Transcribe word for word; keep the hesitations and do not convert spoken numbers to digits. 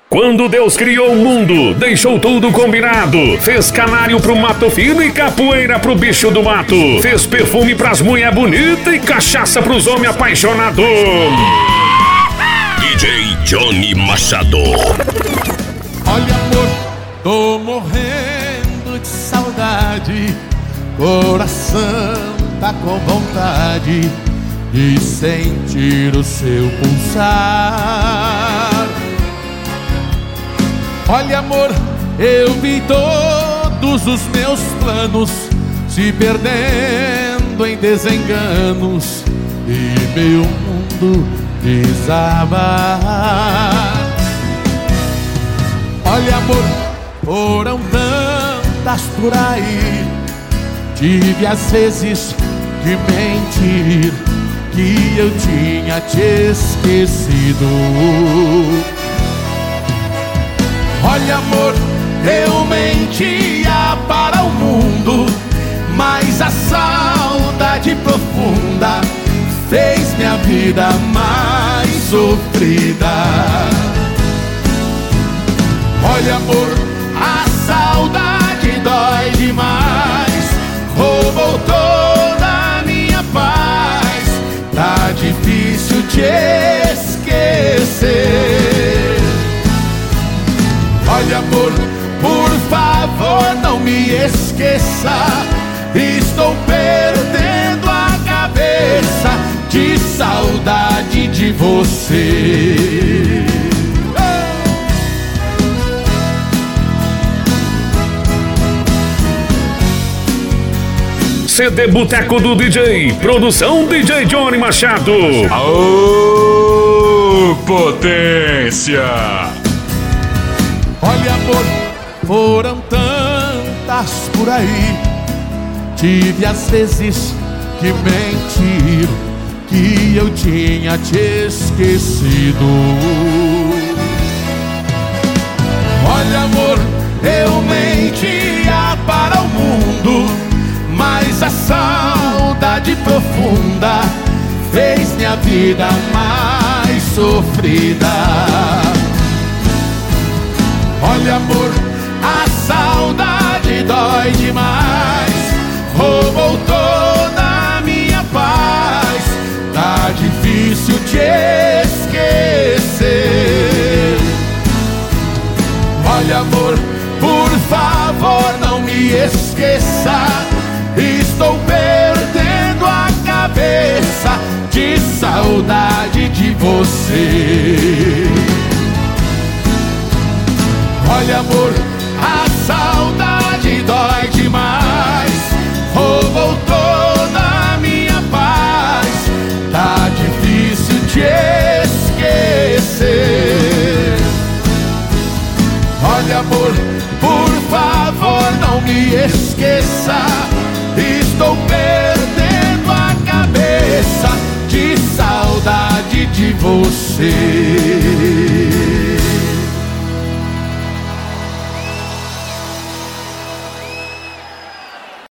Quando Deus criou o mundo, deixou tudo combinado. Fez canário pro mato fino e capoeira pro bicho do mato. Fez perfume pras mulher bonita e cachaça pros homens apaixonados. D J Johnny Machado. Olha, amor, tô morrendo de saudade. Coração tá com vontade de sentir o seu pulsar. Olha, amor, eu vi todos os meus planos se perdendo em desenganos e meu mundo desabar. Olha, amor, foram tantas por aí, tive às vezes de mentir que eu tinha te esquecido. Olha, amor, eu mentia para o mundo, mas a saudade profunda fez minha vida mais sofrida. Olha, amor, a saudade dói demais, roubou toda a minha paz, tá difícil te esquecer. Olha, amor, por favor não me esqueça, estou perdendo a cabeça de saudade de você. C D Boteco do D J, produção D J Johnny Machado. Aô, potência! Olha, amor, foram tantas por aí, tive às vezes que mentir que eu tinha te esquecido. Olha, amor, eu mentia para o mundo, mas a saudade profunda fez minha vida mais sofrida. Olha, amor, a saudade dói demais, roubou toda a minha paz, tá difícil te esquecer. Olha, amor, por favor não me esqueça, estou perdendo a cabeça de saudade de você. Olha, amor, a saudade dói demais, roubou toda a minha paz, tá difícil te esquecer. Olha, amor, por favor não me esqueça, estou perdendo a cabeça de saudade de você.